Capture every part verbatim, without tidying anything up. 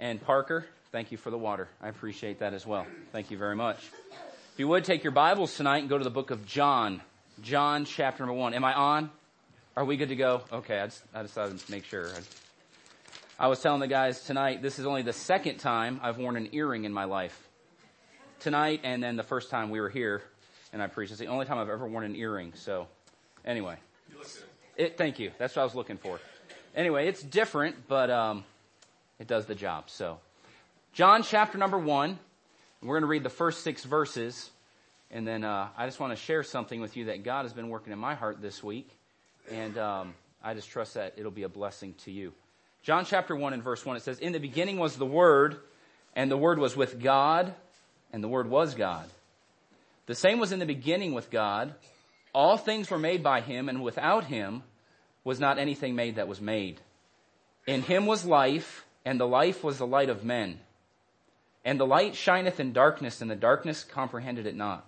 And Parker, thank you for the water. I appreciate that as well. Thank you very much. If you would, take your Bibles tonight and go to the book of John. John chapter number one. Am I on? Are we good to go? Okay, I just, I decided to make sure. I was telling the guys tonight, this is only the second time I've worn an earring in my life. Tonight and then the first time we were here and I preached. It's the only time I've ever worn an earring. So anyway. You look good. It, thank you. That's what I was looking for. Anyway, it's different, but um, it does the job. So, John chapter number one. We're going to read the first six verses, and then uh, I just want to share something with you that God has been working in my heart this week, and um, I just trust that it'll be a blessing to you. John chapter one and verse one, it says, "In the beginning was the Word, and the Word was with God, and the Word was God. The same was in the beginning with God. All things were made by Him, and without Him was not anything made that was made. In Him was life, and the life was the light of men. And the light shineth in darkness, and the darkness comprehended it not.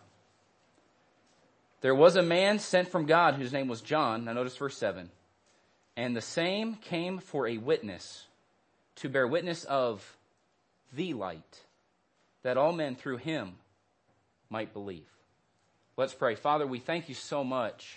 There was a man sent from God whose name was John." Now notice verse seven. "And the same came for a witness, to bear witness of the light, that all men through him might believe." Let's pray. Father, we thank you so much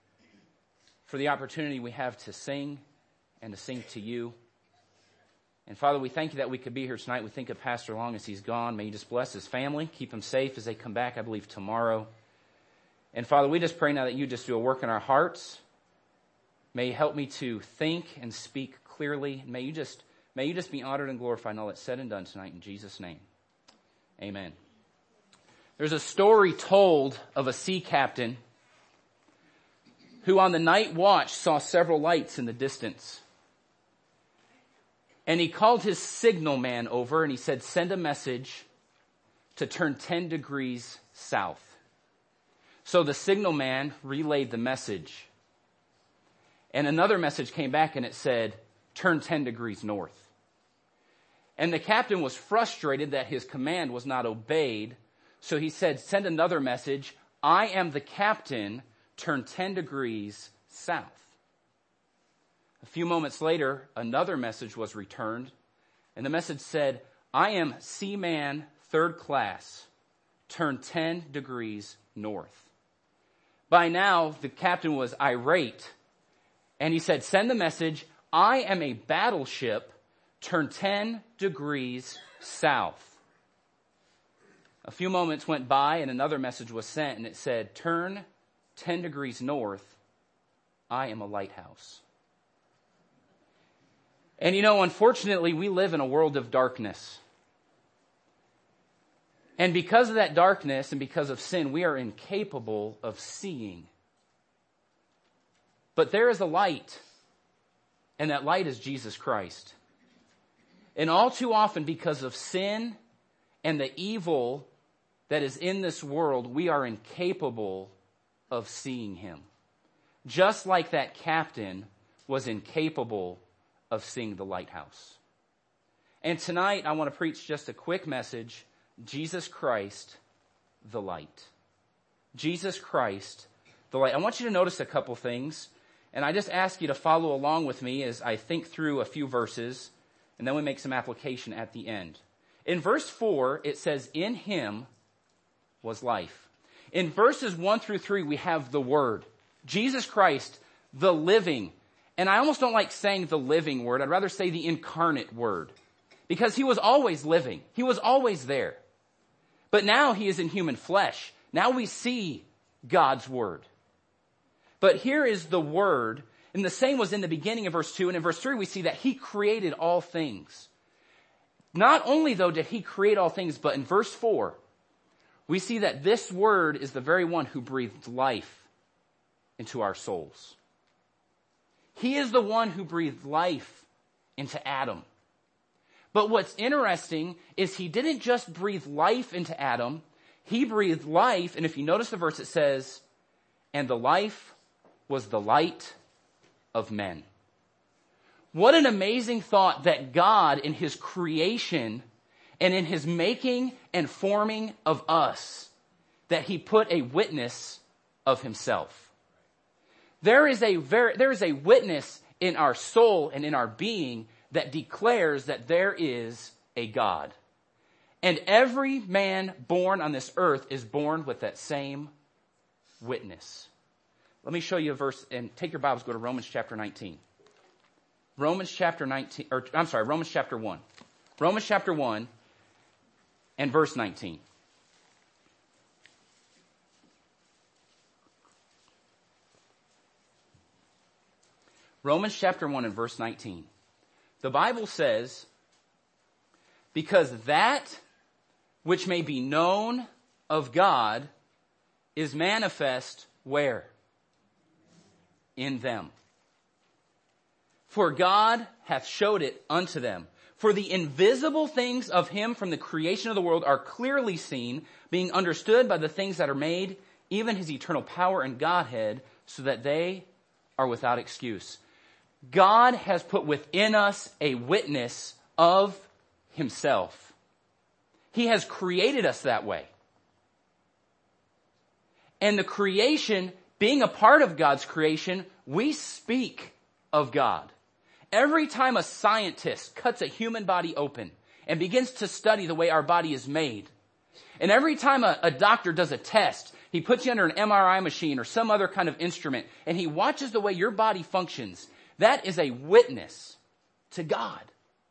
for the opportunity we have to sing and to sing to you. And Father, we thank you that we could be here tonight. We think of Pastor Long as he's gone. May you just bless his family, keep him safe as they come back, I believe, tomorrow. And Father, we just pray now that you just do a work in our hearts. May you help me to think and speak clearly. May you just, may you just be honored and glorified in all that's said and done tonight in Jesus' name. Amen. There's a story told of a sea captain who on the night watch saw several lights in the distance. And he called his signal man over and he said, "Send a message to turn ten degrees south." So the signal man relayed the message. And another message came back and it said, "Turn ten degrees north." And the captain was frustrated that his command was not obeyed. So he said, "Send another message. I am the captain. Turn ten degrees south." A few moments later, another message was returned, and the message said, "I am seaman third class. Turn ten degrees north." By now, the captain was irate, and he said, "Send the message, I am a battleship. Turn ten degrees south." A few moments went by, and another message was sent, and it said, "Turn ten degrees north. I am a lighthouse." And you know, unfortunately, we live in a world of darkness. And because of that darkness and because of sin, we are incapable of seeing. But there is a light, and that light is Jesus Christ. And all too often, because of sin and the evil that is in this world, we are incapable of seeing him. Just like that captain was incapable of seeing the lighthouse. And tonight, I want to preach just a quick message. Jesus Christ, the light. Jesus Christ, the light. I want you to notice a couple things. And I just ask you to follow along with me as I think through a few verses. And then we make some application at the end. In verse four, it says, "In him was life." In verses one through three, we have the Word. Jesus Christ, the living. And I almost don't like saying the living Word. I'd rather say the incarnate Word. Because he was always living. He was always there. But now he is in human flesh. Now we see God's Word. But here is the Word. And the same was in the beginning of verse two. And in verse three, we see that he created all things. Not only, though, did he create all things, but in verse four, we see that this Word is the very one who breathed life into our souls. He is the one who breathed life into Adam. But what's interesting is he didn't just breathe life into Adam. He breathed life, and if you notice the verse, it says, "And the life was the light of men." What an amazing thought that God in his creation and in his making and forming of us, that he put a witness of himself. There is a very, there is a witness in our soul and in our being that declares that there is a God. And every man born on this earth is born with that same witness. Let me show you a verse, and take your Bibles, go to Romans chapter nineteen. Romans chapter nineteen, or I'm sorry, Romans chapter one. Romans chapter one and verse nineteen. Romans chapter one and verse nineteen. The Bible says, because that which may be known of God is manifest where? In them. For God hath showed it unto them. For the invisible things of him from the creation of the world are clearly seen, being understood by the things that are made, even his eternal power and Godhead, so that they are without excuse. God has put within us a witness of himself. He has created us that way. And the creation, being a part of God's creation, we speak of God. Every time a scientist cuts a human body open and begins to study the way our body is made, and every time a, a doctor does a test, he puts you under an M R I machine or some other kind of instrument, and he watches the way your body functions, that is a witness to God.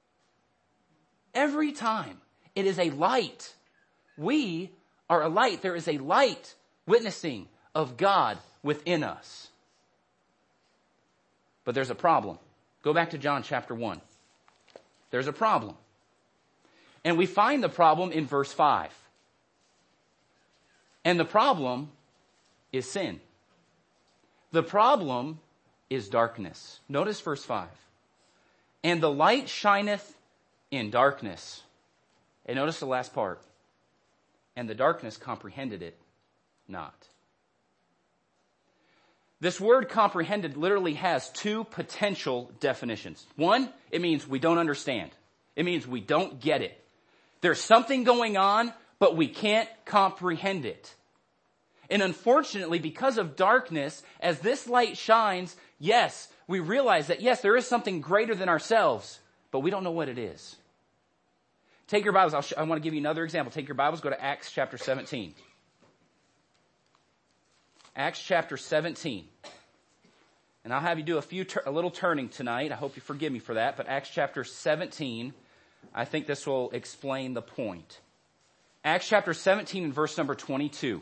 Every time. It is a light. We are a light. There is a light witnessing of God within us. But there's a problem. Go back to John chapter one. There's a problem. And we find the problem in verse five. And the problem is sin. The problem is darkness. Notice verse five. And the light shineth in darkness. And notice the last part. And the darkness comprehended it not. This word comprehended literally has two potential definitions. One, it means we don't understand. It means we don't get it. There's something going on, but we can't comprehend it. And unfortunately, because of darkness, as this light shines, yes, we realize that yes, there is something greater than ourselves, but we don't know what it is. Take your Bibles. I'll sh- I want to give you another example. Take your Bibles. Go to Acts chapter seventeen. Acts chapter seventeen. And I'll have you do a few, tur- a little turning tonight. I hope you forgive me for that. But Acts chapter seventeen, I think this will explain the point. Acts chapter seventeen and verse number twenty-two.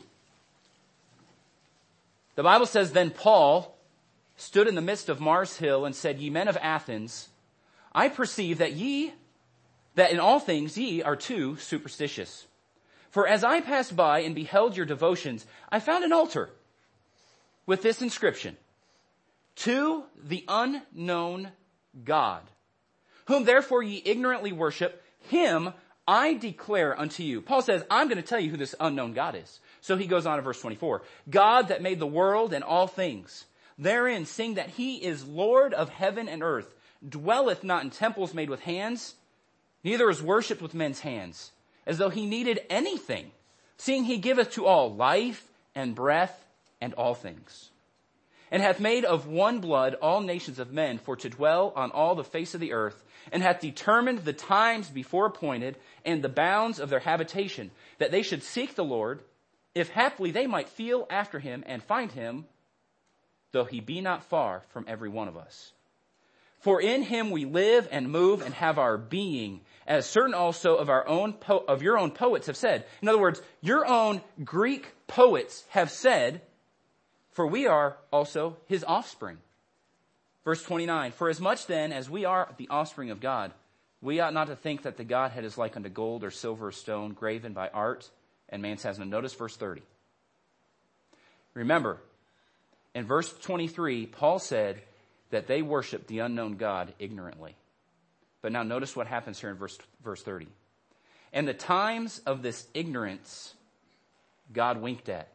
The Bible says, Then Paul stood in the midst of Mars Hill and said, Ye men of Athens, I perceive that ye that in all things ye are too superstitious. For as I passed by and beheld your devotions, I found an altar with this inscription, To the unknown God, whom therefore ye ignorantly worship, him I declare unto you. Paul says, I'm going to tell you who this unknown God is. So he goes on in verse twenty-four. God that made the world and all things, therein seeing that he is Lord of heaven and earth, dwelleth not in temples made with hands, neither is worshipped with men's hands, as though he needed anything, seeing he giveth to all life and breath and all things, and hath made of one blood all nations of men for to dwell on all the face of the earth, and hath determined the times before appointed and the bounds of their habitation, that they should seek the Lord, if haply they might feel after him and find him, though he be not far from every one of us. For in him we live and move and have our being, as certain also of our own po- of your own poets have said. In other words, your own Greek poets have said, for we are also his offspring. Verse twenty-nine, For as much then as we are the offspring of God, we ought not to think that the Godhead is like unto gold or silver or stone, graven by art and man's hands. Now notice verse thirty. Remember, in verse twenty-three, Paul said that they worship the unknown God ignorantly. But now notice what happens here in verse, verse thirty. And the times of this ignorance God winked at.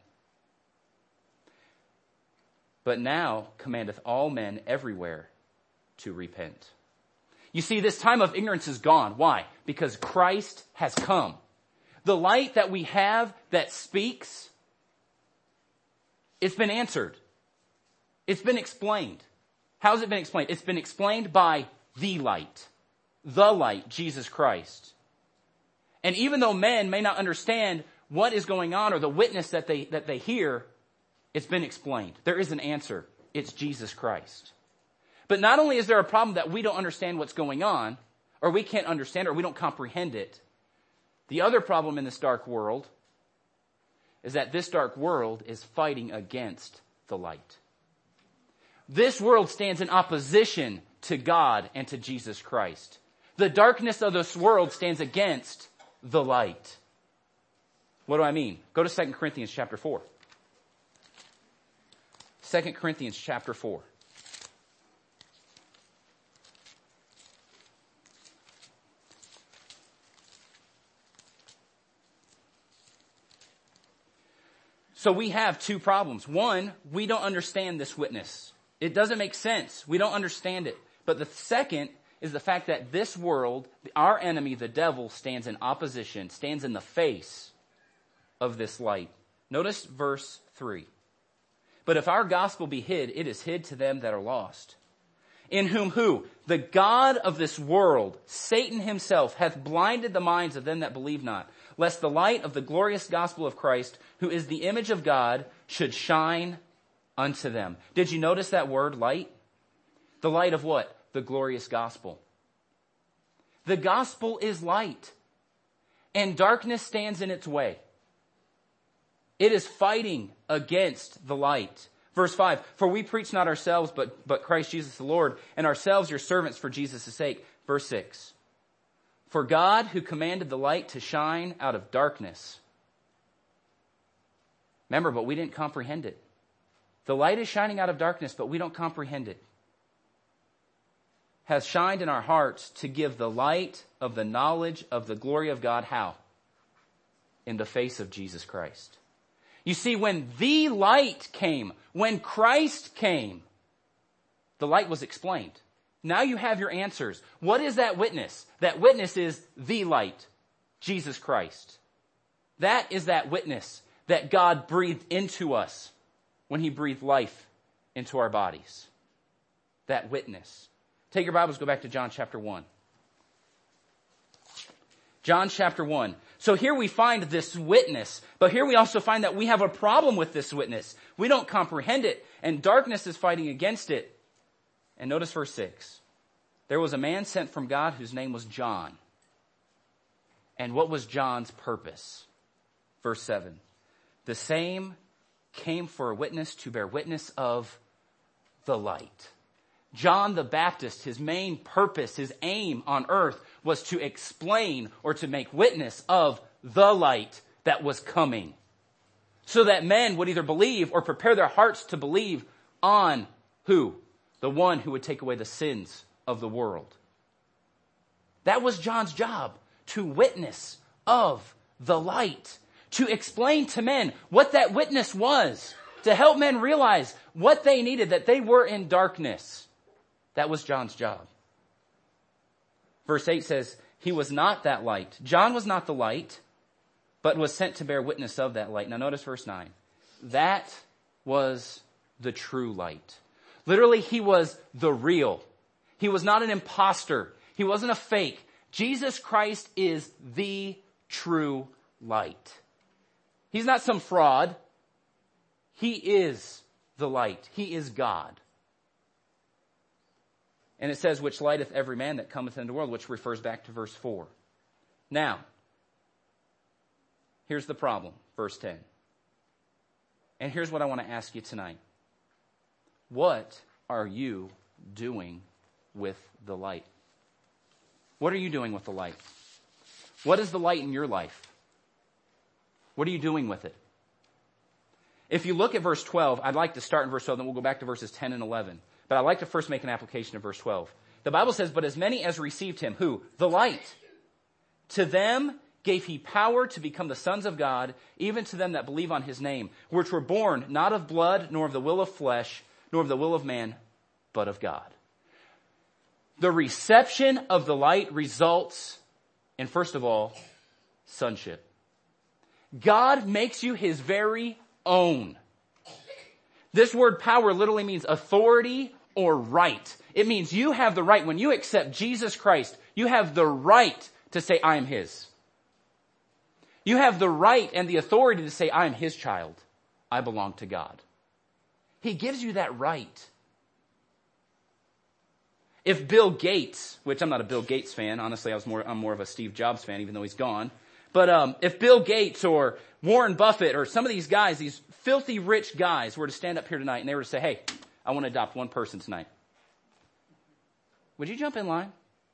But now commandeth all men everywhere to repent. You see, this time of ignorance is gone. Why? Because Christ has come. The light that we have that speaks, it's been answered. It's been explained. How's it been explained? It's been explained by the light. The light, Jesus Christ. And even though men may not understand what is going on or the witness that they, that they hear, it's been explained. There is an answer. It's Jesus Christ. But not only is there a problem that we don't understand what's going on, or we can't understand it, or we don't comprehend it, the other problem in this dark world is that this dark world is fighting against the light. This world stands in opposition to God and to Jesus Christ. The darkness of this world stands against the light. What do I mean? Go to Second Corinthians chapter four. Second Corinthians chapter four. So we have two problems. One, we don't understand this witness. It doesn't make sense. We don't understand it. But the second is the fact that this world, our enemy, the devil, stands in opposition, stands in the face of this light. Notice verse three. But if our gospel be hid, it is hid to them that are lost. In whom who? The God of this world, Satan himself, hath blinded the minds of them that believe not, lest the light of the glorious gospel of Christ, who is the image of God, should shine unto them. Did you notice that word, light? The light of what? The glorious gospel. The gospel is light, and darkness stands in its way. It is fighting against the light. Verse five, for we preach not ourselves, but, but Christ Jesus the Lord, and ourselves your servants for Jesus' sake. Verse six, for God who commanded the light to shine out of darkness. Remember, but we didn't comprehend it. The light is shining out of darkness, but we don't comprehend it. Has shined in our hearts to give the light of the knowledge of the glory of God. How? In the face of Jesus Christ. You see, when the light came, when Christ came, the light was explained. Now you have your answers. What is that witness? That witness is the light, Jesus Christ. That is that witness that God breathed into us when he breathed life into our bodies. That witness. Take your Bibles, go back to John chapter one. John chapter one. So here we find this witness, but here we also find that we have a problem with this witness. We don't comprehend it, and darkness is fighting against it. And notice verse six. There was a man sent from God whose name was John. And what was John's purpose? Verse seven. The same came for a witness to bear witness of the light. John the Baptist, his main purpose, his aim on earth was to explain or to make witness of the light that was coming, so that men would either believe or prepare their hearts to believe on who? The one who would take away the sins of the world. That was John's job, to witness of the light, to explain to men what that witness was, to help men realize what they needed, that they were in darkness. That was John's job. Verse eight says, he was not that light. John was not the light, but was sent to bear witness of that light. Now notice verse nine. That was the true light. Literally, he was the real. He was not an imposter. He wasn't a fake. Jesus Christ is the true light. He's not some fraud. He is the light. He is God. And it says, which lighteth every man that cometh into the world, which refers back to verse four. Now, here's the problem, verse ten. And here's what I want to ask you tonight. What are you doing with the light? What are you doing with the light? What is the light in your life? What are you doing with it? If you look at verse twelve, I'd like to start in verse twelve, then we'll go back to verses ten and eleven. But I'd like to first make an application of verse twelve. The Bible says, but as many as received him, who? The light. To them gave he power to become the sons of God, even to them that believe on his name, which were born not of blood, nor of the will of flesh, nor of the will of man, but of God. The reception of the light results in, first of all, sonship. God makes you his very own. This word power literally means authority or right. It means you have the right. When you accept Jesus Christ, you have the right to say, I am his. You have the right and the authority to say, I am his child. I belong to God. He gives you that right. If Bill Gates, which I'm not a Bill Gates fan, honestly, I was more, I'm more of a Steve Jobs fan, even though he's gone. But um, if Bill Gates or Warren Buffett or some of these guys, these filthy rich guys were to stand up here tonight and they were to say, hey, I want to adopt one person tonight. Would you jump in line?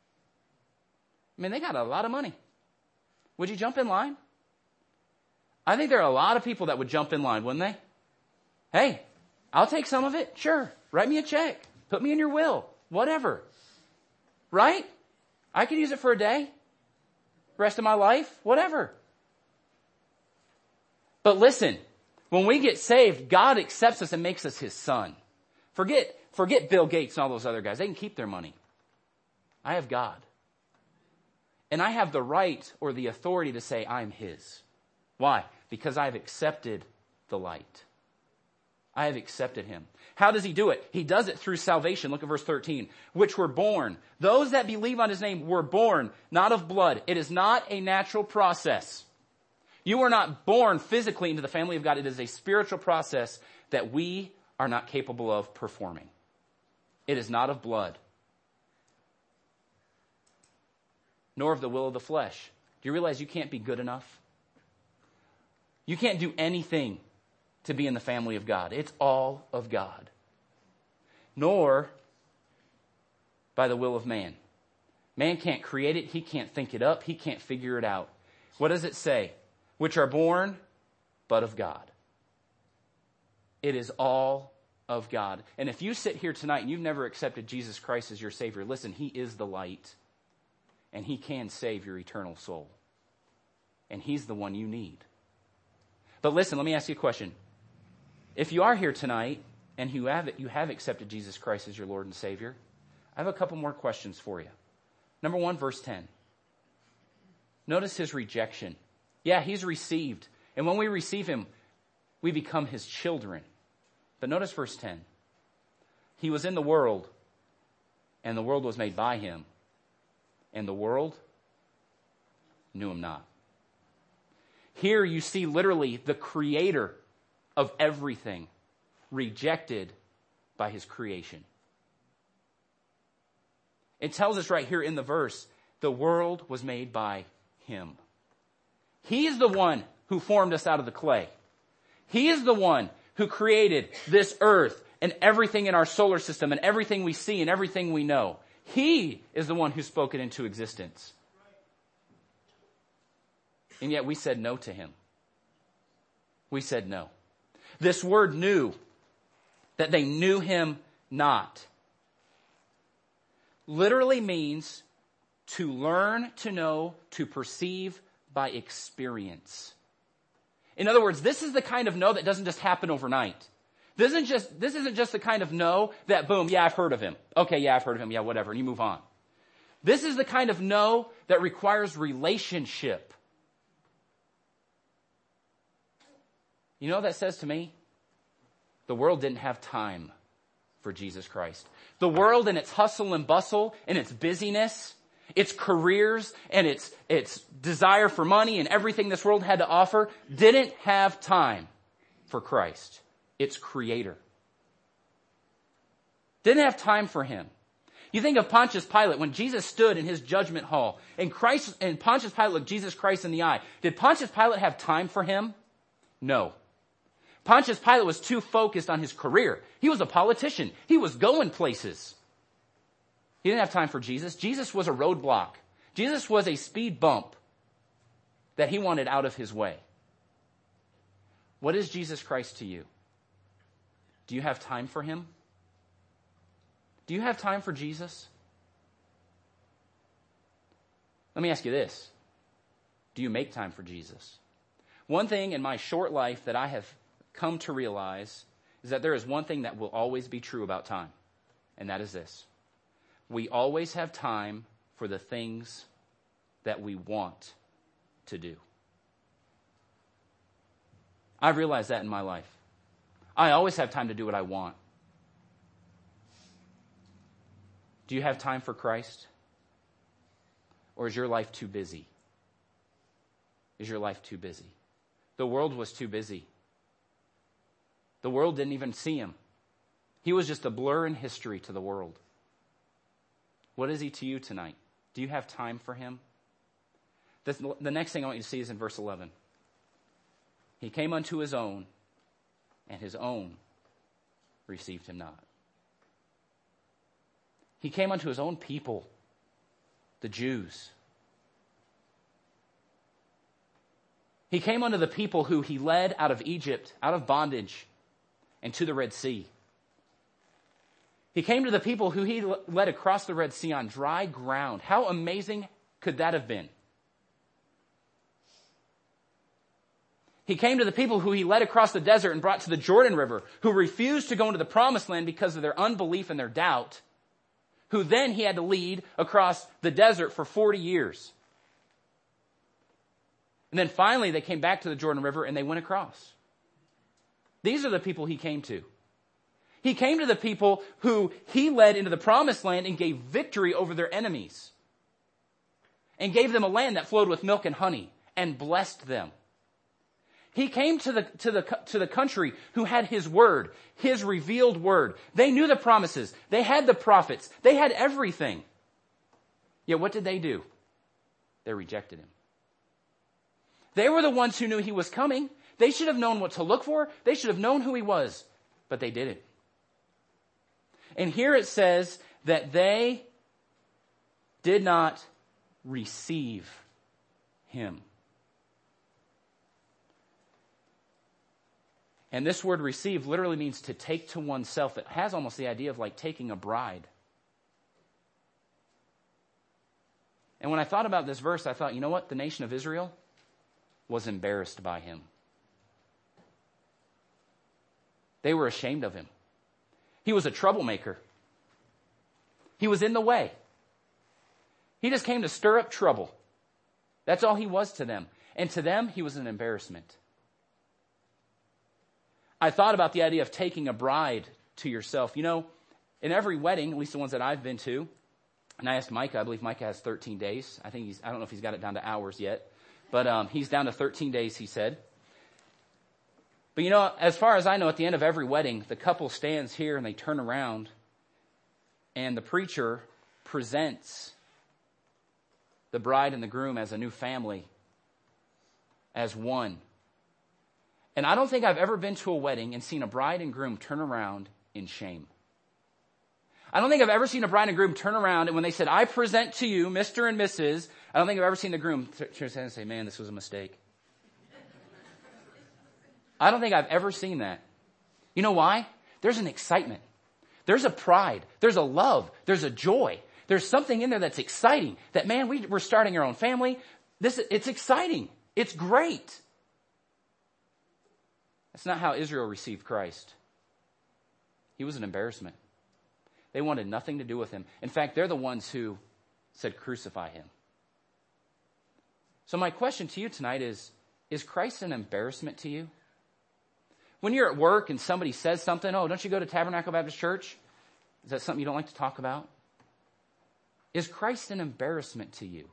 I mean, they got a lot of money. Would you jump in line? I think there are a lot of people that would jump in line, wouldn't they? Hey, I'll take some of it. Sure. Write me a check. Put me in your will. Whatever. Right? I could use it for a day. Rest of my life. Whatever. But listen, when we get saved, God accepts us and makes us his son. Forget, forget Bill Gates and all those other guys. They can keep their money. I have God. And I have the right or the authority to say I'm his. Why? Because I've accepted the light. I have accepted him. How does he do it? He does it through salvation. Look at verse thirteen. Which were born. Those that believe on his name were born, not of blood. It is not a natural process. You are not born physically into the family of God. It is a spiritual process that we are not capable of performing. It is not of blood, nor of the will of the flesh. Do you realize you can't be good enough? You can't do anything to be in the family of God. It's all of God. Nor by the will of man. Man can't create it. He can't think it up. He can't figure it out. What does it say? Which are born, but of God. It is all of God. And if you sit here tonight and you've never accepted Jesus Christ as your Savior, listen, he is the light. And he can save your eternal soul. And he's the one you need. But listen, let me ask you a question. If you are here tonight and you have, you have accepted Jesus Christ as your Lord and Savior, I have a couple more questions for you. Number one, verse ten. Notice his rejection. Yeah, he's received. And when we receive him, we become his children. But notice verse ten. He was in the world, and the world was made by him, and the world knew him not. Here you see literally the creator of everything rejected by his creation. It tells us right here in the verse, the world was made by him. He's the one who formed us out of the clay. He is the one who created this earth and everything in our solar system and everything we see and everything we know. He is the one who spoke it into existence. And yet we said no to him. We said no. This word knew, that they knew him not, literally means to learn, to know, to perceive by experience. In other words, this is the kind of know that doesn't just happen overnight. This isn't just, this isn't just the kind of know that, boom, yeah, I've heard of him. Okay, yeah, I've heard of him. Yeah, whatever. And you move on. This is the kind of know that requires relationship. You know what that says to me? The world didn't have time for Jesus Christ. The world and its hustle and bustle and its busyness, its careers and its, its desire for money and everything this world had to offer didn't have time for Christ, its creator. Didn't have time for him. You think of Pontius Pilate when Jesus stood in his judgment hall and Christ and Pontius Pilate looked Jesus Christ in the eye. Did Pontius Pilate have time for him? No. Pontius Pilate was too focused on his career. He was a politician. He was going places. He didn't have time for Jesus. Jesus was a roadblock. Jesus was a speed bump that he wanted out of his way. What is Jesus Christ to you? Do you have time for him? Do you have time for Jesus? Let me ask you this. Do you make time for Jesus? One thing in my short life that I have come to realize is that there is one thing that will always be true about time, and that is this. We always have time for the things that we want to do. I've realized that in my life. I always have time to do what I want. Do you have time for Christ? Or is your life too busy? Is your life too busy? The world was too busy. The world didn't even see him. He was just a blur in history to the world. What is he to you tonight? Do you have time for him? The, the next thing I want you to see is in verse eleven. He came unto his own, and his own received him not. He came unto his own people, the Jews. He came unto the people who he led out of Egypt, out of bondage, and to the Red Sea. He came to the people who he led across the Red Sea on dry ground. How amazing could that have been? He came to the people who he led across the desert and brought to the Jordan River, who refused to go into the promised land because of their unbelief and their doubt, who then he had to lead across the desert for forty years. And then finally they came back to the Jordan River and they went across. These are the people he came to. He came to the people who he led into the promised land and gave victory over their enemies. And gave them a land that flowed with milk and honey and blessed them. He came to the, to the, to the country who had his word, his revealed word. They knew the promises. They had the prophets. They had everything. Yet what did they do? They rejected him. They were the ones who knew he was coming. They should have known what to look for. They should have known who he was, but they didn't. And here it says that they did not receive him. And this word receive literally means to take to oneself. It has almost the idea of like taking a bride. And when I thought about this verse, I thought, you know what? The nation of Israel was embarrassed by him. They were ashamed of him. He was a troublemaker. He was in the way. He just came to stir up trouble. That's all he was to them. And to them, he was an embarrassment. I thought about the idea of taking a bride to yourself. You know, in every wedding, at least the ones that I've been to, and I asked Micah, I believe Micah has thirteen days. I think he's, I don't know if he's got it down to hours yet, but um, he's down to thirteen days, he said. But you know, as far as I know, at the end of every wedding, the couple stands here and they turn around and the preacher presents the bride and the groom as a new family, as one. And I don't think I've ever been to a wedding and seen a bride and groom turn around in shame. I don't think I've ever seen a bride and groom turn around and when they said, I present to you, Mister and Missus, I don't think I've ever seen the groom turn his head and say, man, this was a mistake. I don't think I've ever seen that. You know why? There's an excitement. There's a pride. There's a love. There's a joy. There's something in there that's exciting. That, man, we, we're starting our own family. This, it's exciting. It's great. That's not how Israel received Christ. He was an embarrassment. They wanted nothing to do with him. In fact, they're the ones who said, crucify him. So my question to you tonight is, is Christ an embarrassment to you? When you're at work and somebody says something, oh, don't you go to Tabernacle Baptist Church? Is that something you don't like to talk about? Is Christ an embarrassment to you?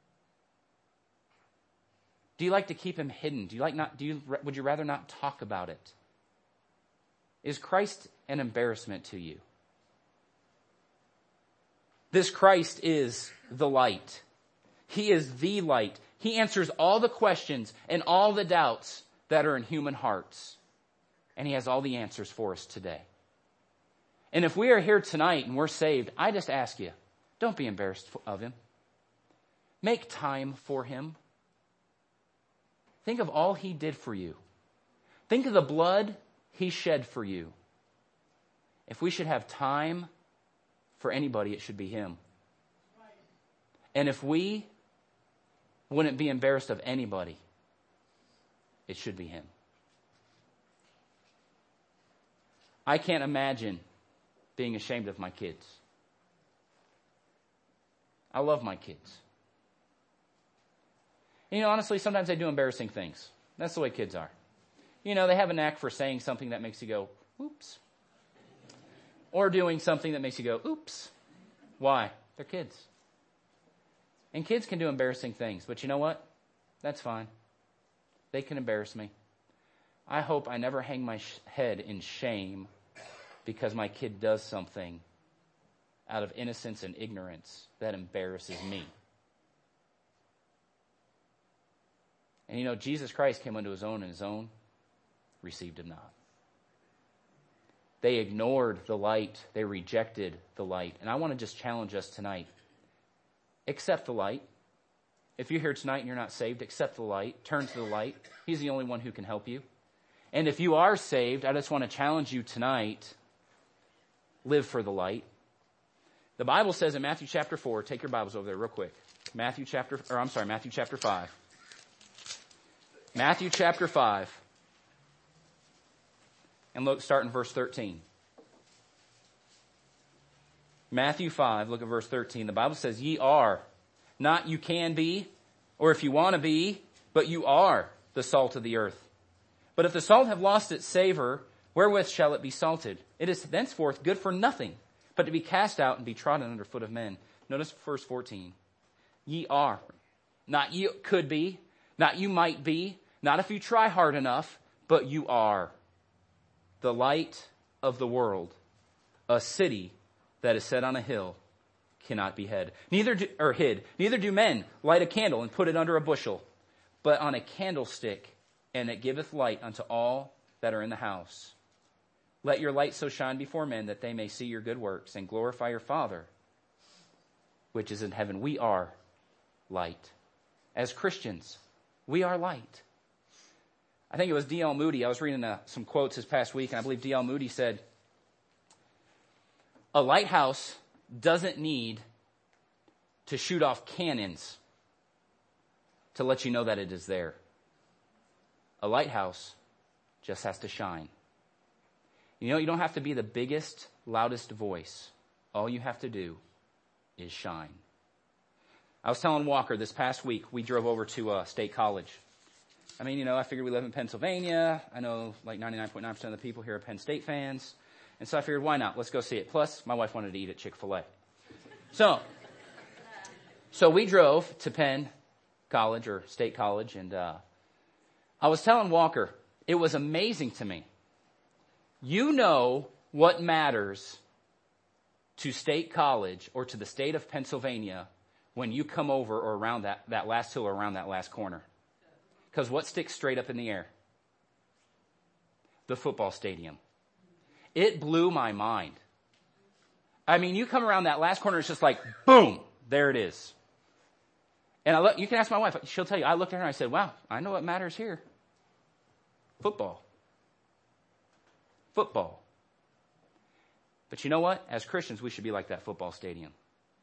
Do you like to keep him hidden? Do you like not, do you, would you rather not talk about it? Is Christ an embarrassment to you? This Christ is the light. He is the light. He answers all the questions and all the doubts that are in human hearts. And he has all the answers for us today. And if we are here tonight and we're saved, I just ask you, don't be embarrassed of him. Make time for him. Think of all he did for you. Think of the blood he shed for you. If we should have time for anybody, it should be him. And if we wouldn't be embarrassed of anybody, it should be him. I can't imagine being ashamed of my kids. I love my kids. You know, honestly, sometimes they do embarrassing things. That's the way kids are. You know, they have a knack for saying something that makes you go, oops. Or doing something that makes you go, oops. Why? They're kids. And kids can do embarrassing things, but you know what? That's fine. They can embarrass me. I hope I never hang my sh- head in shame because my kid does something out of innocence and ignorance that embarrasses me. And you know, Jesus Christ came unto his own, and his own received him not. They ignored the light. They rejected the light. And I want to just challenge us tonight. Accept the light. If you're here tonight and you're not saved, accept the light. Turn to the light. He's the only one who can help you. And if you are saved, I just want to challenge you tonight. Live for the light. The Bible says in Matthew chapter four, take your Bibles over there real quick. Matthew chapter, or I'm sorry, Matthew chapter five. Matthew chapter five. And look, start in verse thirteen. Matthew five, look at verse thirteen. The Bible says, ye are, not you can be, or if you want to be, but you are the salt of the earth. But if the salt have lost its savor, wherewith shall it be salted? It is thenceforth good for nothing, but to be cast out and be trodden under foot of men. Notice verse fourteen. Ye are, not you could be, not you might be, not if you try hard enough, but you are the light of the world. A city that is set on a hill cannot be hid. Neither do, or hid. Neither do men light a candle and put it under a bushel, but on a candlestick, and it giveth light unto all that are in the house. Let your light so shine before men that they may see your good works and glorify your Father, which is in heaven. We are light. As Christians, we are light. I think it was D L Moody. I was reading uh, some quotes this past week, and I believe D L Moody said, a lighthouse doesn't need to shoot off cannons to let you know that it is there. A lighthouse just has to shine. You know, you don't have to be the biggest, loudest voice. All you have to do is shine. I was telling Walker this past week, we drove over to uh, State College. I mean, you know, I figured we live in Pennsylvania. I know like ninety-nine point nine percent of the people here are Penn State fans. And so I figured, why not? Let's go see it. Plus, my wife wanted to eat at Chick-fil-A. So, so we drove to Penn College or State College, and uh, I was telling Walker, it was amazing to me. You know what matters to State College or to the state of Pennsylvania when you come over or around that, that last hill or around that last corner. Because what sticks straight up in the air? The football stadium. It blew my mind. I mean, you come around that last corner, it's just like, boom, there it is. And I look, you can ask my wife, she'll tell you, I looked at her and I said, wow, I know what matters here. Football. Football. But you know what? As Christians, we should be like that football stadium.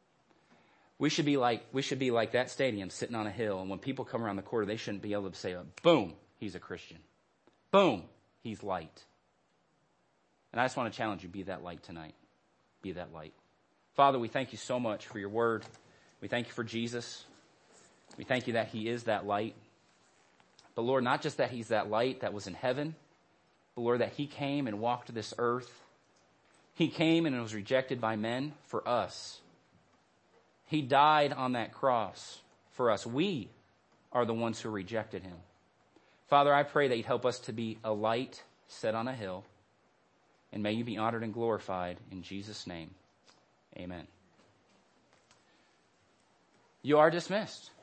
We should be like, we should be like that stadium sitting on a hill, and when people come around the corner, they shouldn't be able to say, boom, he's a Christian. Boom, he's light. And I just want to challenge you, be that light tonight. Be that light. Father, we thank you so much for your word. We thank you for Jesus. We thank you that he is that light. But Lord, not just that he's that light that was in heaven, but Lord, that he came and walked this earth. He came and was rejected by men for us. He died on that cross for us. We are the ones who rejected him. Father, I pray that you'd help us to be a light set on a hill. And may you be honored and glorified in Jesus' name. Amen. You are dismissed.